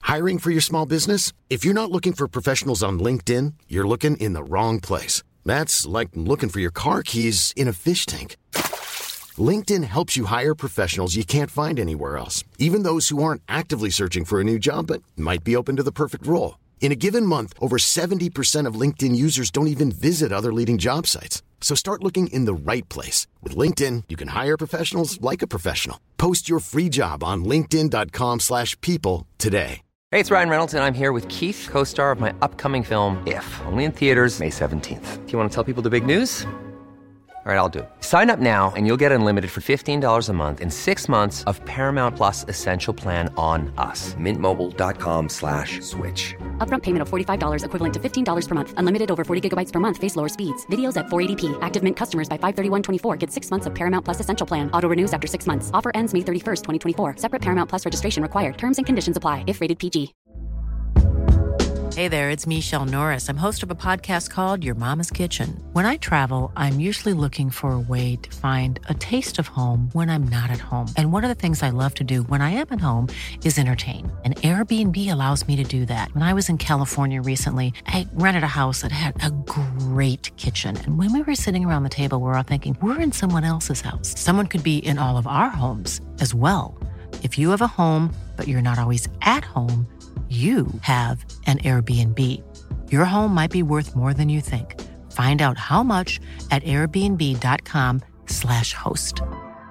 Hiring for your small business? If you're not looking for professionals on LinkedIn, you're looking in the wrong place. That's like looking for your car keys in a fish tank. LinkedIn helps you hire professionals you can't find anywhere else, even those who aren't actively searching for a new job but might be open to the perfect role. In a given month, over 70% of LinkedIn users don't even visit other leading job sites. So start looking in the right place. With LinkedIn, you can hire professionals like a professional. Post your free job on linkedin.com/people today. Hey, it's Ryan Reynolds, and I'm here with Keith, co-star of my upcoming film, If, only in theaters May 17th. Do you want to tell people the big news? All right, I'll do it. Sign up now and you'll get unlimited for $15 a month and 6 months of Paramount Plus Essential Plan on us. MintMobile.com/switch. Upfront payment of $45 equivalent to $15 per month. Unlimited over 40 gigabytes per month. Face lower speeds. Videos at 480p. Active Mint customers by 531.24 get 6 months of Paramount Plus Essential Plan. Auto renews after 6 months. Offer ends May 31st, 2024. Separate Paramount Plus registration required. Terms and conditions apply if rated PG. Hey there, it's Michelle Norris. I'm host of a podcast called Your Mama's Kitchen. When I travel, I'm usually looking for a way to find a taste of home when I'm not at home. And one of the things I love to do when I am at home is entertain. And Airbnb allows me to do that. When I was in California recently, I rented a house that had a great kitchen. And when we were sitting around the table, we're all thinking, we're in someone else's house. Someone could be in all of our homes as well. If you have a home, but you're not always at home, you have an Airbnb. Your home might be worth more than you think. Find out how much at airbnb.com/host.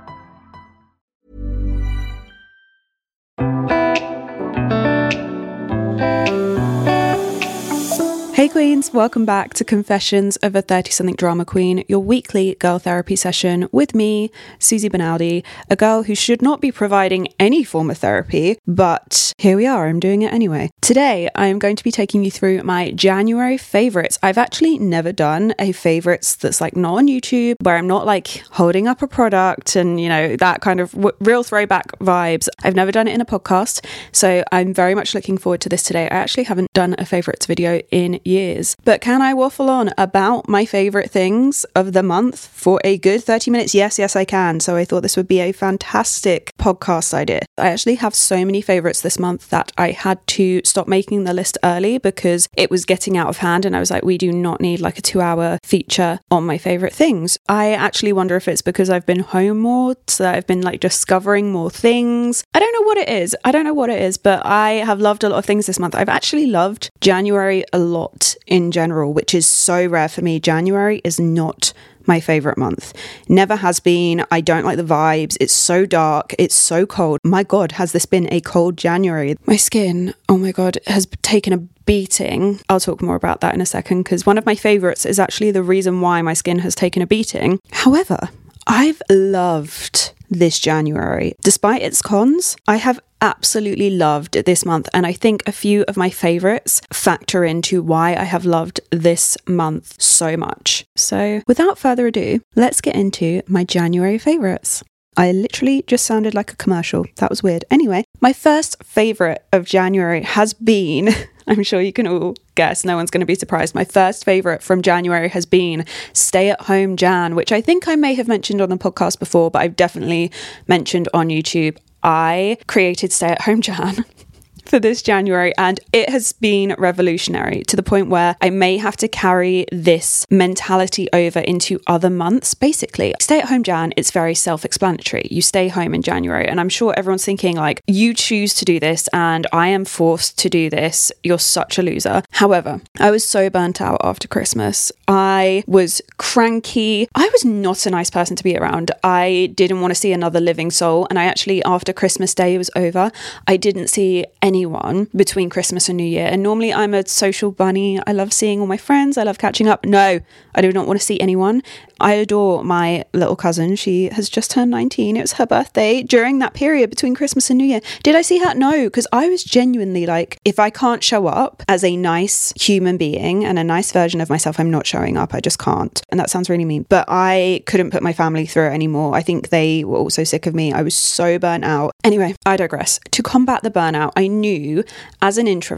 Hey Queens, welcome back to Confessions of a 30-something Drama Queen, your weekly girl therapy session with me, Susie Benaldi, a girl who should not be providing any form of therapy, but here we are, I'm doing it anyway. Today, I am going to be taking you through my January favourites. I've actually never done a favourites that's like not on YouTube, where I'm not like holding up a product and, you know, that kind of real throwback vibes. I've never done it in a podcast, so I'm very much looking forward to this today. I actually haven't done a favourites video in years. But can I waffle on about my favourite things of the month for a good 30 minutes? Yes, I can. So I thought this would be a fantastic podcast idea. I actually have so many favourites this month that I had to stop making the list early because it was getting out of hand and I was like, we do not need like a 2-hour feature on my favourite things. I actually wonder if it's because I've been home more, so that I've been like discovering more things. I don't know what it is, but I have loved a lot of things this month. I've actually loved January a lot in general, which is so rare for me. January is not my favorite month. Never has been. I don't like the vibes. It's so dark. It's so cold. My God, has this been a cold January? My skin, oh my God, has taken a beating. I'll talk more about that in a second because one of my favorites is actually the reason why my skin has taken a beating. However, I've loved this January. Despite its cons, I have absolutely loved this month, and I think a few of my favorites factor into why I have loved this month so much. So without further ado, let's get into my January favorites. I literally just sounded like a commercial. That was weird. Anyway, my first favorite of January has been, I'm sure you can all guess, no one's going to be surprised. My first favorite from January has been Stay at Home Jan, which I think I may have mentioned on the podcast before, but I've definitely mentioned on YouTube. I created Stay at Home Jan for this January, and it has been revolutionary to the point where I may have to carry this mentality over into other months. Basically, Stay at Home Jan, it's very self-explanatory. You stay home in January, and I'm sure everyone's thinking like, you choose to do this and I am forced to do this. You're such a loser. However, I was so burnt out after Christmas. I was cranky. I was not a nice person to be around. I didn't want to see another living soul, and I actually, after Christmas Day was over, I didn't see anyone between Christmas and New Year. And normally I'm a social bunny. I love seeing all my friends. I love catching up. No, I do not want to see anyone. I adore my little cousin. She has just turned 19. It was her birthday during that period between Christmas and New Year. Did I see her? No, because I was genuinely like, if I can't show up as a nice human being and a nice version of myself, I'm not showing up. I just can't. And that sounds really mean, but I couldn't put my family through it anymore. I think they were also sick of me. I was so burnt out. Anyway, I digress. To combat the burnout, I knew as an introvert,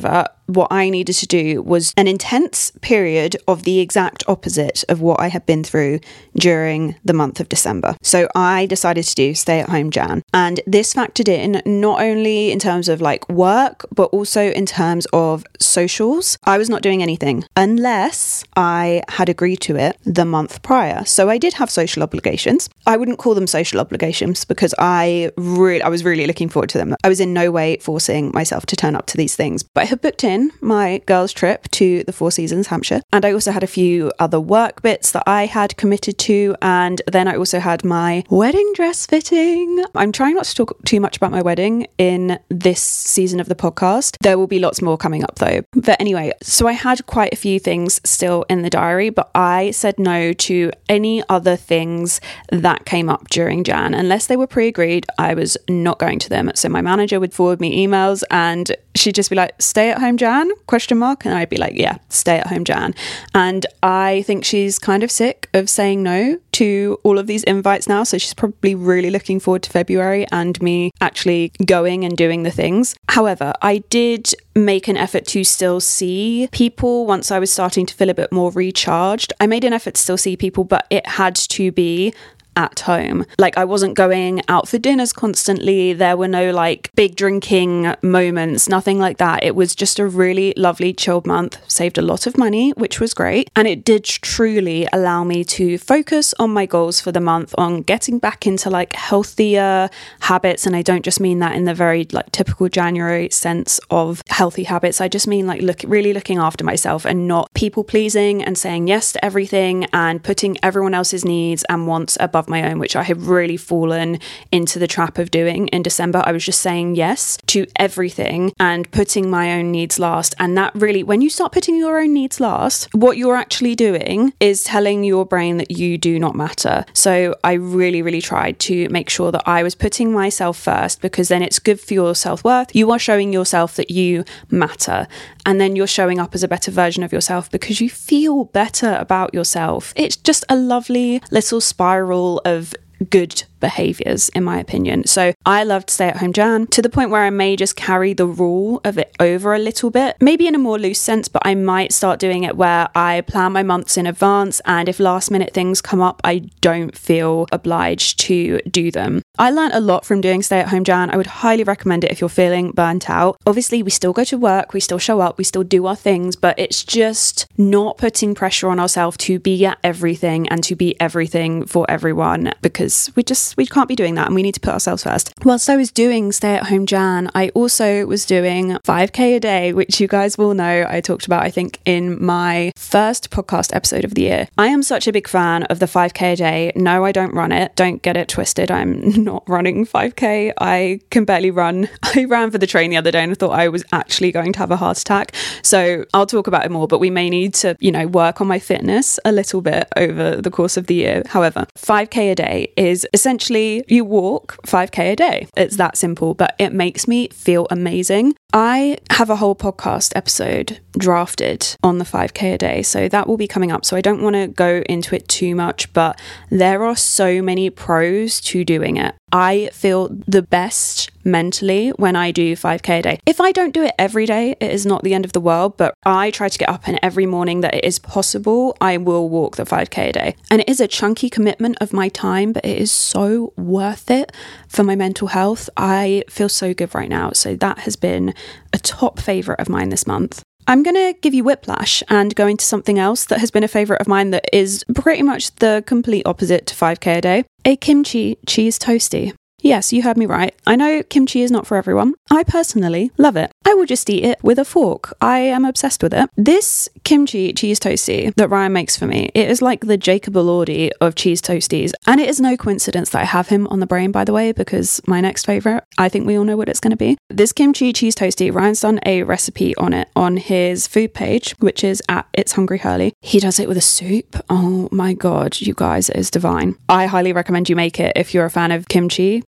what I needed to do was an intense period of the exact opposite of what I had been through during the month of December. So I decided to do stay at home Jan. And this factored in not only in terms of like work, but also in terms of socials. I was not doing anything unless I had agreed to it the month prior. So I did have social obligations. I wouldn't call them social obligations because I was really looking forward to them. I was in no way forcing myself to turn up to these things, but I had booked in my girls' trip to the Four Seasons, Hampshire, and I also had a few other work bits that I had committed to, and then I also had my wedding dress fitting. I'm trying not to talk too much about my wedding in this season of the podcast. There will be lots more coming up though. But anyway, so I had quite a few things still in the diary, but I said no to any other things that came up during Jan. Unless they were pre-agreed, I was not going to them. So my manager would forward me emails and she'd just be like, stay at home Jan? ? And I'd be like, yeah, stay at home Jan. And I think she's kind of sick of saying no to all of these invites now. So she's probably really looking forward to February and me actually going and doing the things. However, I did make an effort to still see people once I was starting to feel a bit more recharged. I made an effort to still see people, but it had to be at home. Like, I wasn't going out for dinners constantly. There were no like big drinking moments, nothing like that. It was just a really lovely chilled month. Saved a lot of money, which was great. And it did truly allow me to focus on my goals for the month, on getting back into like healthier habits. And I don't just mean that in the very like typical January sense of healthy habits. I just mean like really looking after myself and not people pleasing and saying yes to everything and putting everyone else's needs and wants above my own, which I have really fallen into the trap of doing in December. I was just saying yes to everything and putting my own needs last. And that really, when you start putting your own needs last, what you're actually doing is telling your brain that you do not matter. So I really tried to make sure that I was putting myself first, because then it's good for your self-worth. You are showing yourself that you matter. And then you're showing up as a better version of yourself because you feel better about yourself. It's just a lovely little spiral of good behaviours, in my opinion. So I loved stay at home Jan to the point where I may just carry the rule of it over a little bit, maybe in a more loose sense, but I might start doing it where I plan my months in advance, and if last minute things come up, I don't feel obliged to do them. I learned a lot from doing stay at home Jan. I would highly recommend it if you're feeling burnt out. Obviously, we still go to work, we still show up, we still do our things, but it's just not putting pressure on ourselves to be at everything and to be everything for everyone, because we can't be doing that, and we need to put ourselves first. Whilst I was doing stay at home Jan, I also was doing 5k a day, which you guys will know I talked about, I think, in my first podcast episode of the year. I am such a big fan of the 5k a day. No, I don't run it. Don't get it twisted. I'm not running 5k. I can barely run. I ran for the train the other day and I thought I was actually going to have a heart attack. So I'll talk about it more, but we may need to, work on my fitness a little bit over the course of the year. However, 5k a day is essentially you walk 5k a day. It's that simple, but it makes me feel amazing. I have a whole podcast episode drafted on the 5k a day, so that will be coming up. So I don't want to go into it too much, but there are so many pros to doing it. I feel the best mentally when I do 5k a day. If I don't do it every day, it is not the end of the world, but I try to get up, and every morning that it is possible, I will walk the 5k a day. And it is a chunky commitment of my time, but it is so worth it for my mental health. I feel so good right now. So that has been a top favourite of mine this month. I'm going to give you whiplash and go into something else that has been a favourite of mine that is pretty much the complete opposite to 5k a day. A kimchi cheese toastie. Yes, you heard me right. I know kimchi is not for everyone. I personally love it. I will just eat it with a fork. I am obsessed with it. This kimchi cheese toastie that Ryan makes for me, it is like the Jacob Elordi of cheese toasties. And it is no coincidence that I have him on the brain, by the way, because my next favourite, I think we all know what it's going to be. This kimchi cheese toastie, Ryan's done a recipe on it on his food page, which is at It's Hungry Hurley. He does it with a soup. Oh my God, you guys, it is divine. I highly recommend you make it if you're a fan of kimchi.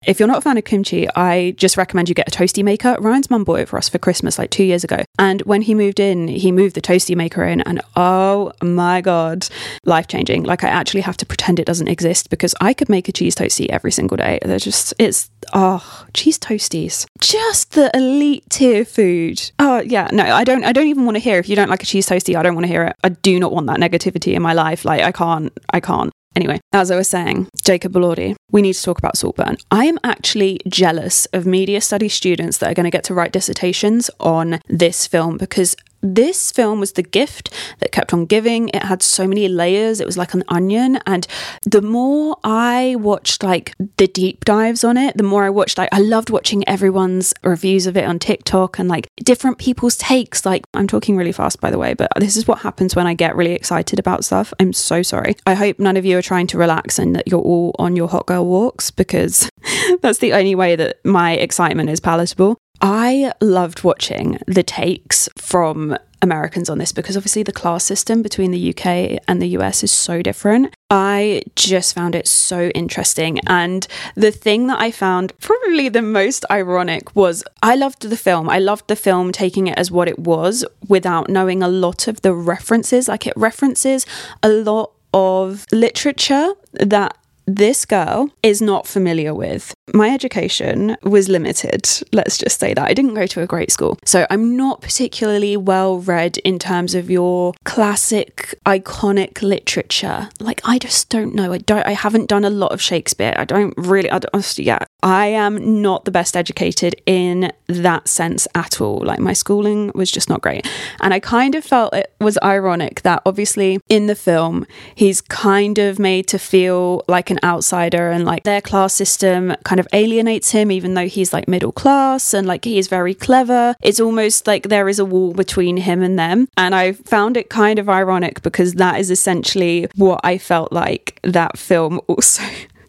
If you're not a fan of kimchi, I just recommend you get a toasty maker. Ryan's mum bought it for us for Christmas like 2 years ago. And when he moved in, he moved the toasty maker in, and oh my God, life-changing. Like, I actually have to pretend it doesn't exist because I could make a cheese toastie every single day. Cheese toasties. Just the elite tier food. Oh yeah, no, I don't even want to hear. If you don't like a cheese toastie, I don't want to hear it. I do not want that negativity in my life. Like, I can't. Anyway, as I was saying, Jacob Elordi, we need to talk about Saltburn. I am actually jealous of media studies students that are going to get to write dissertations on this film, because this film was the gift that kept on giving. It had so many layers. It was like an onion. And the more I watched like the deep dives on it, the more I watched, like, I loved watching everyone's reviews of it on TikTok and like different people's takes. Like, I'm talking really fast, by the way, but this is what happens when I get really excited about stuff. I'm so sorry. I hope none of you are trying to relax and that you're all on your hot girl walks, because that's the only way that my excitement is palatable. I loved watching the takes from Americans on this, because obviously the class system between the UK and the US is so different. I just found it so interesting. And the thing that I found probably the most ironic was I loved the film. I loved the film taking it as what it was without knowing a lot of the references. Like, it references a lot of literature that this girl is not familiar with. My education was limited, let's just say that. I didn't go to a great school, so I'm not particularly well read in terms of your classic, iconic literature. Like, I just don't know. I haven't done a lot of Shakespeare. I am not the best educated in that sense at all. Like, my schooling was just not great. And I kind of felt it was ironic that obviously in the film, he's kind of made to feel like an outsider, and like their class system kind of alienates him, even though he's like middle class and like he is very clever. It's almost like there is a wall between him and them. And I found it kind of ironic because that is essentially what I felt like that film also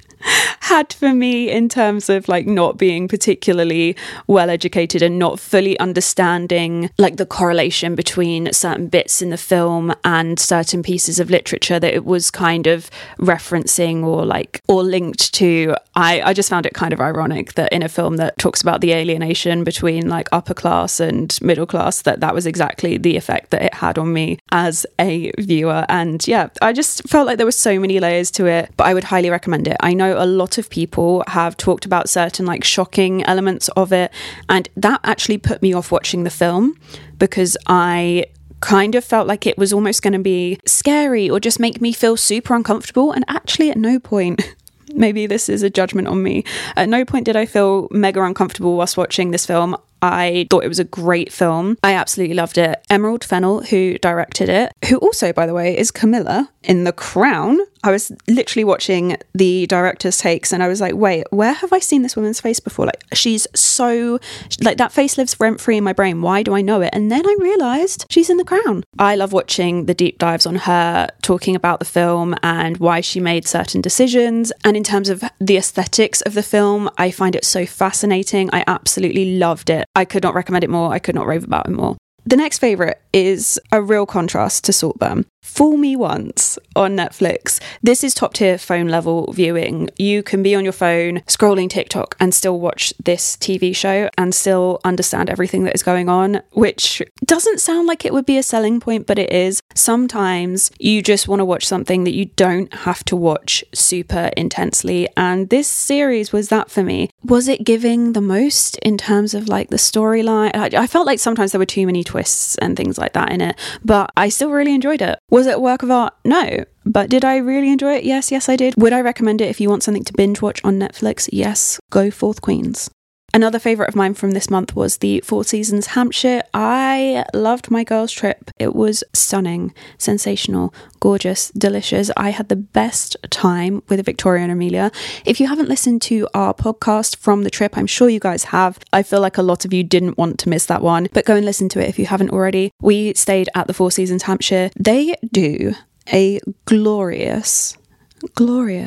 had for me, in terms of like not being particularly well educated and not fully understanding like the correlation between certain bits in the film and certain pieces of literature that it was kind of referencing or linked to. I just found it kind of ironic that in a film that talks about the alienation between like upper class and middle class, that was exactly the effect that it had on me as a viewer. And yeah, I just felt like there were so many layers to it, but I would highly recommend it. I know a lot of people have talked about certain like shocking elements of it, and that actually put me off watching the film, because I kind of felt like it was almost going to be scary or just make me feel super uncomfortable. And actually at no point, maybe this is a judgment on me, at no point did I feel mega uncomfortable whilst watching this film. I thought it was a great film. I absolutely loved it. Emerald Fennell, who directed it, who also, by the way, is Camilla in The Crown. I was literally watching the director's takes and I was like, wait, where have I seen this woman's face before? Like, she's so, like, that face lives rent-free in my brain. Why do I know it? And then I realised she's in The Crown. I love watching the deep dives on her, talking about the film and why she made certain decisions. And in terms of the aesthetics of the film, I find it so fascinating. I absolutely loved it. I could not recommend it more. I could not rave about it more. The next favourite is a real contrast to Saltburn. Fool Me Once on Netflix. This is top tier phone level viewing. You can be on your phone scrolling TikTok and still watch this TV show and still understand everything that is going on, which doesn't sound like it would be a selling point, but it is. Sometimes you just want to watch something that you don't have to watch super intensely, and this series was that for me. Was it giving the most in terms of like the storyline? I felt like sometimes there were too many twists and things like that in it, but I still really enjoyed it. Was it a work of art? No. But did I really enjoy it? Yes, I did. Would I recommend it if you want something to binge watch on Netflix? Yes, go forth, Queens. Another favourite of mine from this month was the Four Seasons Hampshire. I loved my girls' trip. It was stunning, sensational, gorgeous, delicious. I had the best time with Victoria and Amelia. If you haven't listened to our podcast from the trip, I'm sure you guys have. I feel like a lot of you didn't want to miss that one, but go and listen to it if you haven't already. We stayed at the Four Seasons Hampshire. They do a glorious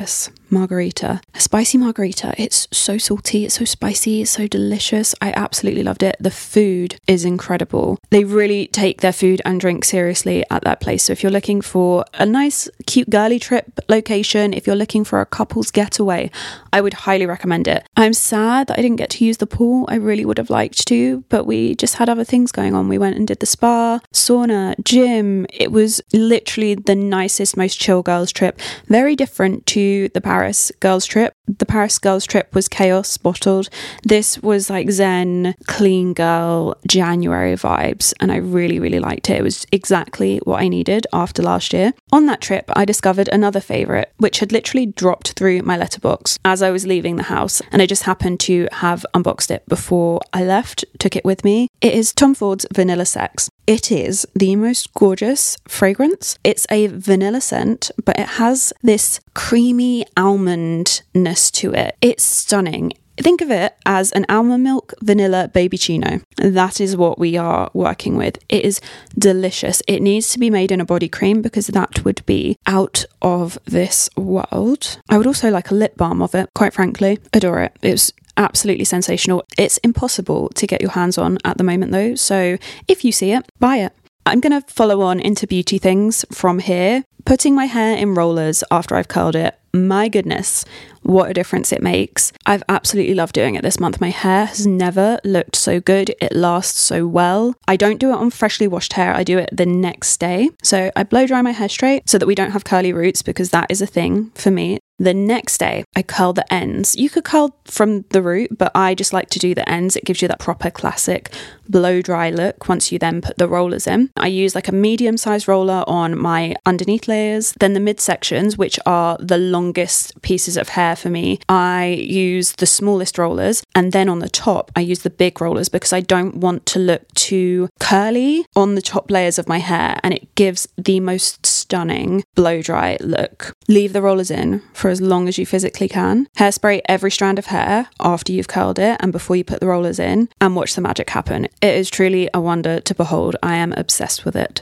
margarita. A spicy margarita. It's so salty, it's so spicy, it's so delicious. I absolutely loved it. The food is incredible. They really take their food and drink seriously at that place. So if you're looking for a nice, cute, girly trip location, if you're looking for a couple's getaway, I would highly recommend it. I'm sad that I didn't get to use the pool. I really would have liked to, but we just had other things going on. We went and did the spa, sauna, gym. It was literally the nicest, most chill girls trip. Very different to the Paris girls trip. The Paris girls trip was chaos bottled. This was like zen, clean girl, January vibes, and I really, really liked it. It was exactly what I needed after last year. On that trip, I discovered another favourite, which had literally dropped through my letterbox as I was leaving the house, and I just happened to have unboxed it before I left, took it with me. It is Tom Ford's Vanilla Sex. It is the most gorgeous fragrance. It's a vanilla scent, but it has this creamy almondness to it. It's stunning. Think of it as an almond milk vanilla baby chino. That is what we are working with. It is delicious. It needs to be made in a body cream because that would be out of this world. I would also like a lip balm of it, quite frankly. Adore it. It's absolutely sensational. It's impossible to get your hands on at the moment though, so if you see it, buy it. I'm going to follow on into beauty things from here. Putting my hair in rollers after I've curled it, my goodness, what a difference it makes. I've absolutely loved doing it this month. My hair has never looked so good. It lasts so well. I don't do it on freshly washed hair. I do it the next day. So I blow dry my hair straight so that we don't have curly roots, because that is a thing for me. The next day, I curl the ends. You could curl from the root, but I just like to do the ends. It gives you that proper classic blow dry look once you then put the rollers in. I use like a medium-sized roller on my underneath layers. Then the midsections, which are the longest pieces of hair for me, I use the smallest rollers. And then on the top, I use the big rollers because I don't want to look too curly on the top layers of my hair, and it gives the most stunning blow dry look. Leave the rollers in for as long as you physically can. Hairspray every strand of hair after you've curled it and before you put the rollers in, and watch the magic happen. It is truly a wonder to behold. I am obsessed with it.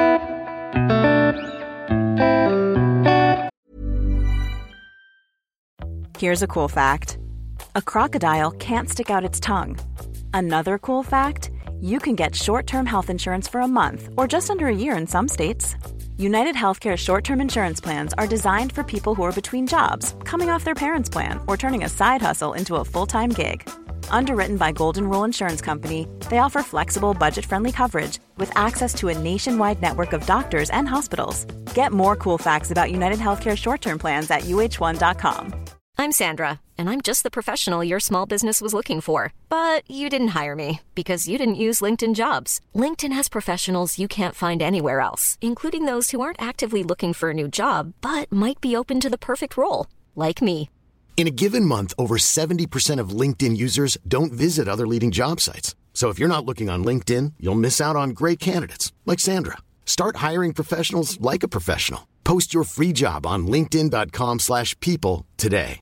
Here's a cool fact. A crocodile can't stick out its tongue. Another cool fact, you can get short-term health insurance for a month or just under a year in some states. United Healthcare short-term insurance plans are designed for people who are between jobs, coming off their parents' plan, or turning a side hustle into a full-time gig. Underwritten by Golden Rule Insurance Company, they offer flexible, budget-friendly coverage with access to a nationwide network of doctors and hospitals. Get more cool facts about United Healthcare short-term plans at uh1.com. I'm Sandra, and I'm just the professional your small business was looking for. But you didn't hire me because you didn't use LinkedIn Jobs. LinkedIn has professionals you can't find anywhere else, including those who aren't actively looking for a new job, but might be open to the perfect role, like me. In a given month, over 70% of LinkedIn users don't visit other leading job sites. So if you're not looking on LinkedIn, you'll miss out on great candidates like Sandra. Start hiring professionals like a professional. Post your free job on linkedin.com/people today.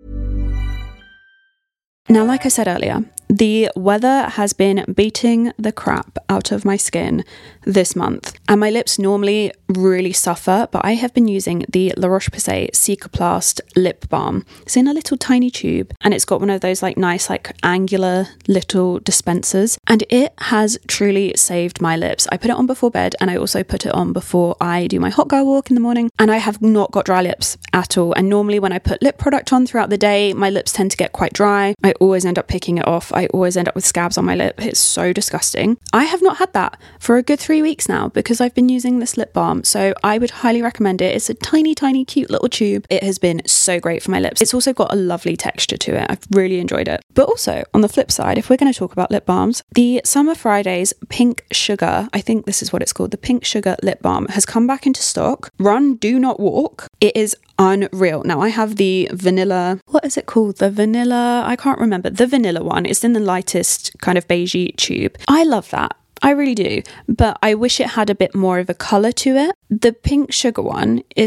Now, like I said earlier, the weather has been beating the crap out of my skin this month, and my lips normally really suffer, but I have been using the La Roche-Posay Cicaplast lip balm. It's in a little tiny tube, and it's got one of those like nice like angular little dispensers, and it has truly saved my lips. I put it on before bed, and I also put it on before I do my hot girl walk in the morning, and I have not got dry lips at all. And normally when I put lip product on throughout the day, my lips tend to get quite dry. I always end up picking it off. I always end up with scabs on my lip. It's so disgusting. I have not had that for a good 3 weeks now because I've been using this lip balm, so I would highly recommend it. It's a tiny cute little tube. It has been so great for my lips. It's also got a lovely texture to it. I've really enjoyed it. But also on the flip side, if we're going to talk about lip balms, the Summer Fridays Pink Sugar, I think this is what it's called, the Pink Sugar lip balm has come back into stock. Run, do not walk. It is unreal. Now I have the vanilla, what is it called? The vanilla, I can't remember. The vanilla one. It's in the lightest kind of beigey tube. I love that. I really do. But I wish it had a bit more of a colour to it. The Pink Sugar one is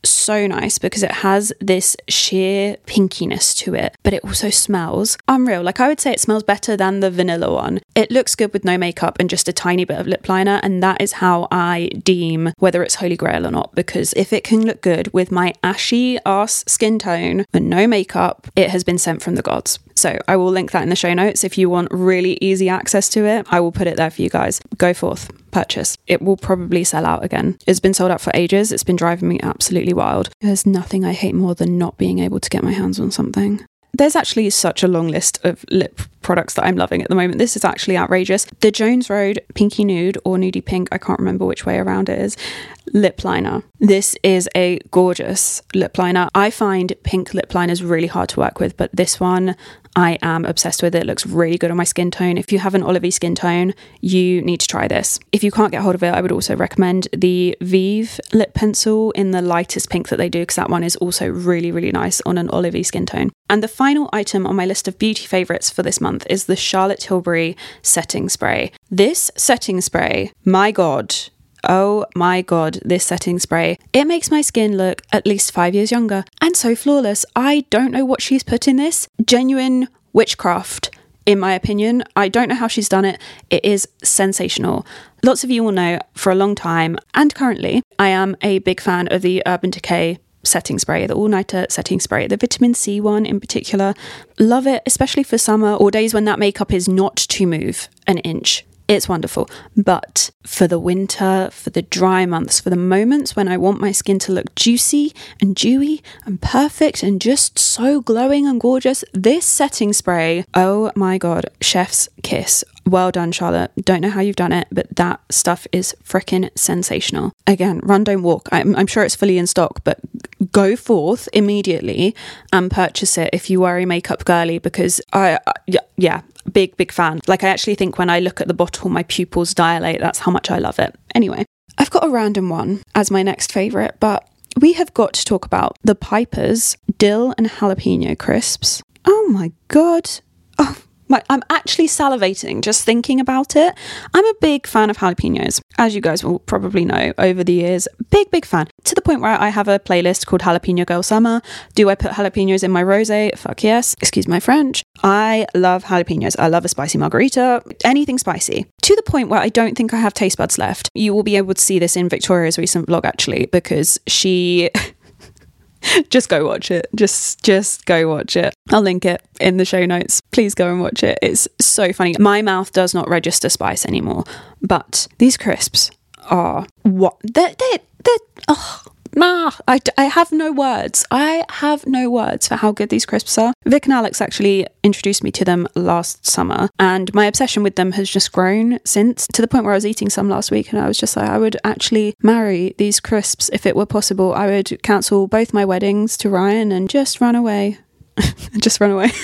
so nice because it has this sheer pinkiness to it, but it also smells unreal. Like, I would say it smells better than the vanilla one. It looks good with no makeup and just a tiny bit of lip liner, and that is how I deem whether it's Holy Grail or not, because if it can look good with my ashy ass skin tone and no makeup, it has been sent from the gods. So I will link that in the show notes. If you want really easy access to it, I will put it there for you guys. Go forth, purchase. It will probably sell out again. It's been sold out for ages. It's been driving me absolutely wild. There's nothing I hate more than not being able to get my hands on something. There's actually such a long list of lip products that I'm loving at the moment. This is actually outrageous. The Jones Road Pinky Nude or Nudie Pink, I can't remember which way around it is, lip liner. This is a gorgeous lip liner. I find pink lip liners really hard to work with, but this one I am obsessed with. It looks really good on my skin tone. If you have an olivey skin tone, you need to try this. If you can't get hold of it, I would also recommend the Vive lip pencil in the lightest pink that they do, because that one is also really, really nice on an olivey skin tone. And the final item on my list of beauty favourites for this month is the Charlotte Tilbury setting spray. This setting spray, my God, oh my God, this setting spray. It makes my skin look at least 5 years younger and so flawless. I don't know what she's put in this. Genuine witchcraft, in my opinion. I don't know how she's done it. It is sensational. Lots of you will know for a long time and currently, I am a big fan of the Urban Decay setting spray, the all-nighter setting spray, the vitamin C one in particular. Love it, especially for summer or days when that makeup is not to move an inch. It's wonderful. But for the winter, for the dry months, for the moments when I want my skin to look juicy and dewy and perfect and just so glowing and gorgeous, this setting spray, oh my God, chef's kiss. Well done, Charlotte. Don't know how you've done it, but that stuff is freaking sensational. Again, run, don't walk. I'm sure it's fully in stock, but go forth immediately and purchase it if you are a makeup girly, because yeah, big fan. Like, I actually think when I look at the bottle, my pupils dilate. That's how much I love it. Anyway, I've got a random one as my next favourite, but we have got to talk about the Piper's Dill and Jalapeno Crisps. Oh my God. Oh, I'm actually salivating just thinking about it. I'm a big fan of jalapenos, as you guys will probably know over the years. Big fan. To the point where I have a playlist called Jalapeno Girl Summer. Do I put jalapenos in my rosé? Fuck yes. Excuse my French. I love jalapenos. I love a spicy margarita. Anything spicy. To the point where I don't think I have taste buds left. You will be able to see this in Victoria's recent vlog, actually, because she... Just go watch it. Just go watch it. I'll link it in the show notes. Please go and watch it. It's so funny. My mouth does not register spice anymore, but these crisps are what they're I have no words. I have no words for how good these crisps are. Vic and Alex actually introduced me to them last summer, and my obsession with them has just grown since, to the point where I was eating some last week and I was just like, I would actually marry these crisps if it were possible. I would cancel both my weddings to Ryan and just run away. Just run away.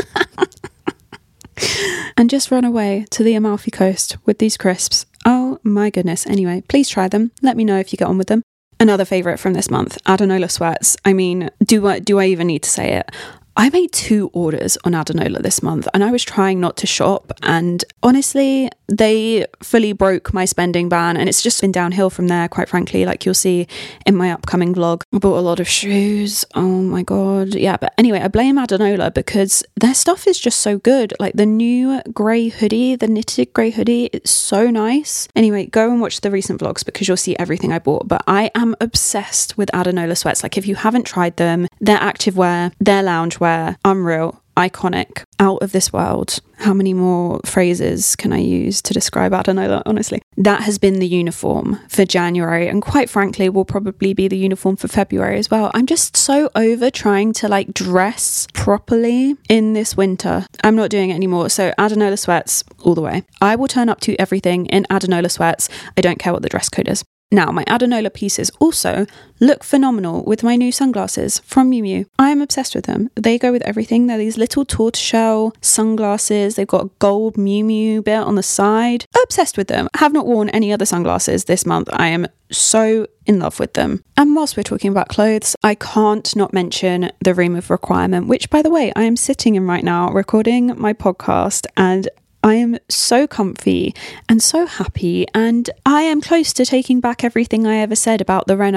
And just run away to the Amalfi Coast with these crisps. Oh my goodness. Anyway, please try them. Let me know if you get on with them. Another favourite from this month, Adanola Sweats. I mean, do I even need to say it? I made 2 orders on Adanola this month and I was trying not to shop, and honestly, they fully broke my spending ban, and it's just been downhill from there, quite frankly, like you'll see in my upcoming vlog. I bought a lot of shoes. Oh my God. Yeah, but anyway, I blame Adanola because their stuff is just so good. Like the new grey hoodie, the knitted grey hoodie, it's so nice. Anyway, go and watch the recent vlogs because you'll see everything I bought, but I am obsessed with Adanola Sweats. Like, if you haven't tried them, their activewear, their loungewear, unreal, iconic, out of this world. How many more phrases can I use to describe Adanola, honestly? That has been the uniform for January, and quite frankly will probably be the uniform for February as well. I'm just so over trying to like dress properly in this winter. I'm not doing it anymore. So Adanola Sweats all the way. I will turn up to everything in Adanola Sweats. I don't care what the dress code is. Now, my Adanola pieces also look phenomenal with my new sunglasses from Miu Miu. I am obsessed with them. They go with everything. They're these little tortoiseshell sunglasses. They've got a gold Miu Miu bit on the side. Obsessed with them. I have not worn any other sunglasses this month. I am so in love with them. And whilst we're talking about clothes, I can't not mention the Room of Requirement, which, by the way, I am sitting in right now recording my podcast, and I am so comfy and so happy, and I am close to taking back everything I ever said about the Reno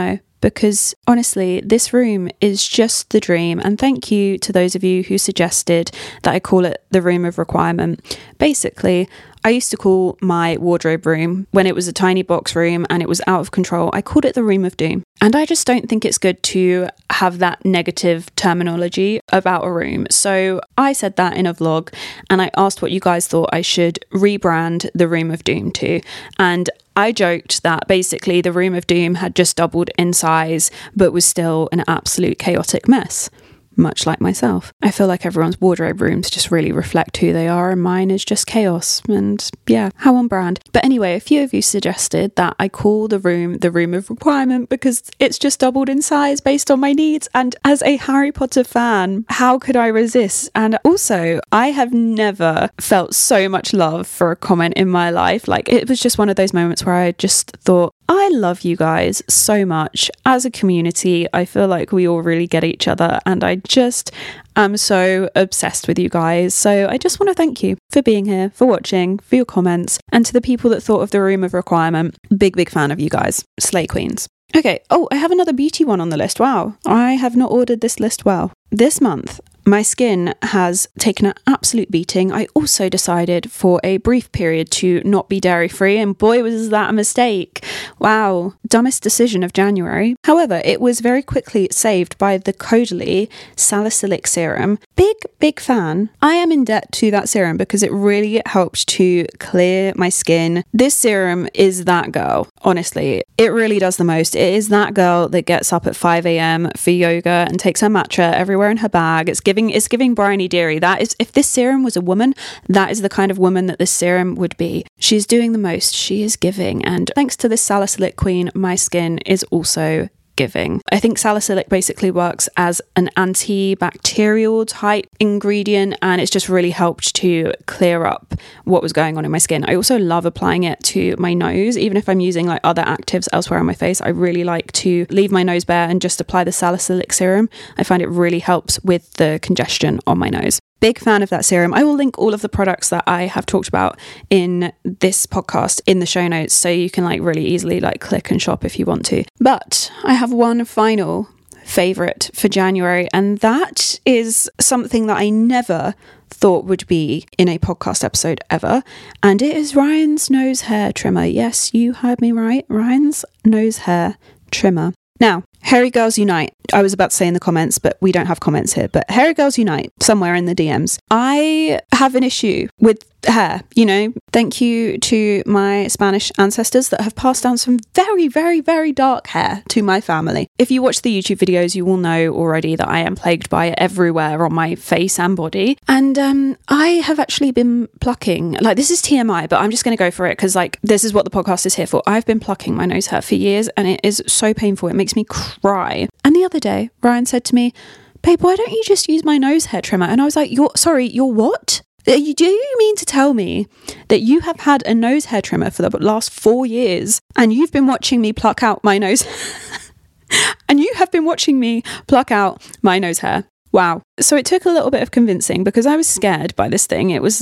because honestly, this room is just the dream. And thank you to those of you who suggested that I call it the room of requirement. Basically, I used to call my wardrobe room, when it was a tiny box room and it was out of control, I called it the room of doom. And I just don't think it's good to have that negative terminology about a room. So I said that in a vlog, and I asked what you guys thought I should rebrand the room of doom to. And I joked that basically the room of doom had just doubled in size, but was still an absolute chaotic mess. Much like myself. I feel like everyone's wardrobe rooms just really reflect who they are, and mine is just chaos. And yeah, how on brand. But anyway, a few of you suggested that I call the room of requirement because it's just doubled in size based on my needs. And as a Harry Potter fan, how could I resist? And also, I have never felt so much love for a comment in my life. Like, it was just one of those moments where I just thought, I love you guys so much. As a community, I feel like we all really get each other, and I just am so obsessed with you guys. So I just want to thank you for being here, for watching, for your comments, and to the people that thought of the room of requirement. Big fan of you guys. Slay queens. Okay. Oh, I have another beauty one on the list. Wow. I have not ordered this list well. This month, my skin has taken an absolute beating. I also decided for a brief period to not be dairy free, and boy was that a mistake. Wow, dumbest decision of January. However, it was very quickly saved by the Caudalie Salicylic Serum. Big fan. I am in debt to that serum because it really helped to clear my skin. This serum is that girl. Honestly, it really does the most. It is that girl that gets up at 5 a.m. for yoga and takes her matcha everywhere in her bag. It's giving Bryony Deary. That is, if this serum was a woman, that is the kind of woman that this serum would be. She's doing the most. She is giving. And thanks to this salicylic queen, my skin is also giving. I think salicylic basically works as an antibacterial type ingredient, and it's just really helped to clear up what was going on in my skin. I also love applying it to my nose. Even if I'm using like other actives elsewhere on my face, I really like to leave my nose bare and just apply the salicylic serum. I find it really helps with the congestion on my nose. Big fan of that serum. I will link all of the products that I have talked about in this podcast in the show notes, so you can like really easily like click and shop if you want to. But I have one final favorite for January, and that is something that I never thought would be in a podcast episode ever, and it is Ryan's nose hair trimmer. Yes, you heard me right. Ryan's nose hair trimmer. Now, Hairy Girls Unite. I was about to say in the comments, but we don't have comments here. But Hairy Girls Unite, somewhere in the DMs. I have an issue with hair, you know. Thank you to my Spanish ancestors that have passed down some very, very, very dark hair to my family. If you watch the YouTube videos, you will know already that I am plagued by it everywhere on my face and body. And I have actually been plucking, like, this is TMI, but I'm just going to go for it because, like, this is what the podcast is here for. I've been plucking my nose hair for years, and it is so painful. It makes me cry. And the other day, Ryan said to me, "Babe, why don't you just use my nose hair trimmer?" And I was like, you're what? Do you mean to tell me that you have had a nose hair trimmer for the last 4 years and you've been watching me pluck out my nose and you have been watching me pluck out my nose hair? Wow. So it took a little bit of convincing because I was scared by this thing. It was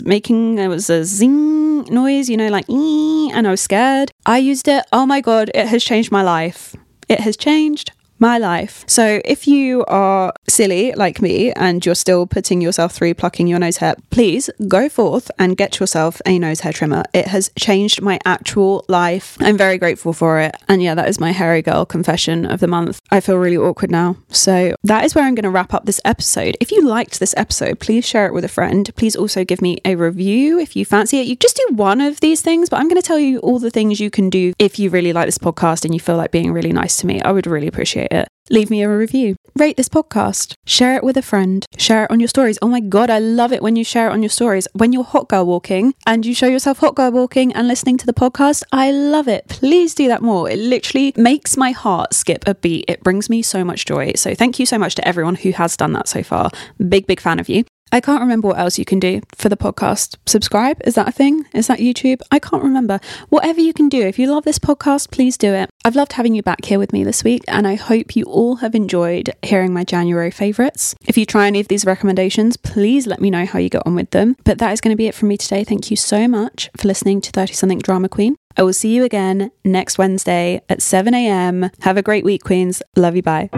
a zing noise, you know, like, and I was scared. I used it. Oh my God, it has changed my life. It has changed my life. So if you are silly like me and you're still putting yourself through plucking your nose hair, please go forth and get yourself a nose hair trimmer. It has changed my actual life. I'm very grateful for it. And yeah, that is my hairy girl confession of the month. I feel really awkward now. So that is where I'm going to wrap up this episode. If you liked this episode, please share it with a friend. Please also give me a review if you fancy it. You just do one of these things, but I'm going to tell you all the things you can do if you really like this podcast and you feel like being really nice to me. I would really appreciate it. Leave me a review. Rate this podcast. Share it with a friend. Share it on your stories. Oh my God, I love it when you share it on your stories. When you're hot girl walking and you show yourself hot girl walking and listening to the podcast, I love it. Please do that more. It literally makes my heart skip a beat. It brings me so much joy. So thank you so much to everyone who has done that so far. Big fan of you. I can't remember what else you can do for the podcast. Subscribe? Is that a thing? Is that YouTube? I can't remember. Whatever you can do. If you love this podcast, please do it. I've loved having you back here with me this week, and I hope you all have enjoyed hearing my January favourites. If you try any of these recommendations, please let me know how you get on with them. But that is going to be it from me today. Thank you so much for listening to 30 Something Drama Queen. I will see you again next Wednesday at 7 a.m. Have a great week, Queens. Love you. Bye.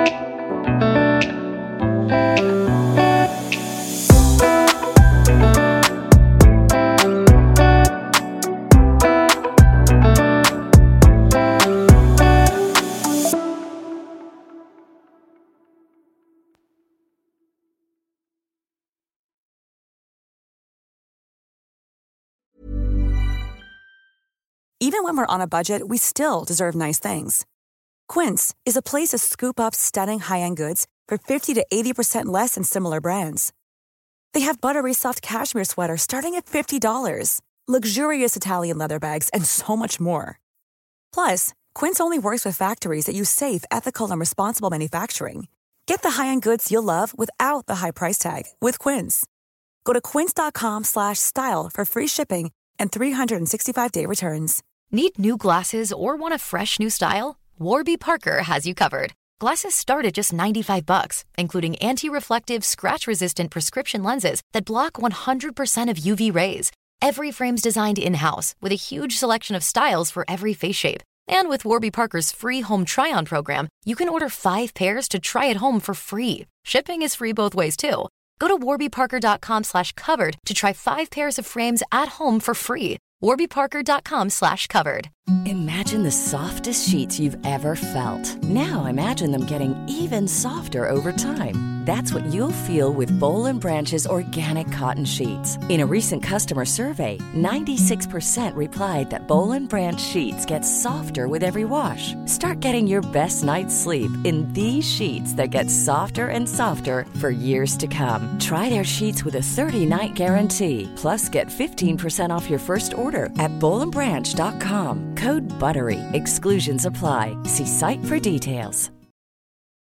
Even when we're on a budget, we still deserve nice things. Quince is a place to scoop up stunning high-end goods for 50 to 80% less than similar brands. They have buttery soft cashmere sweaters starting at $50, luxurious Italian leather bags, and so much more. Plus, Quince only works with factories that use safe, ethical, and responsible manufacturing. Get the high-end goods you'll love without the high price tag with Quince. Go to quince.com/style for free shipping and 365-day returns. Need new glasses or want a fresh new style? Warby Parker has you covered. Glasses start at just $95, including anti-reflective, scratch-resistant prescription lenses that block 100% of UV rays. Every frame's designed in-house with a huge selection of styles for every face shape. And with Warby Parker's free home try-on program, you can order 5 pairs to try at home for free. Shipping is free both ways, too. Go to warbyparker.com/covered to try 5 pairs of frames at home for free. warbyparker.com/covered. Imagine the softest sheets you've ever felt. Now imagine them getting even softer over time. That's what you'll feel with Boll & Branch's organic cotton sheets. In a recent customer survey, 96% replied that Boll & Branch sheets get softer with every wash. Start getting your best night's sleep in these sheets that get softer and softer for years to come. Try their sheets with a 30-night guarantee. Plus, get 15% off your first order at bollandbranch.com. Code BUTTERY. Exclusions apply. See site for details.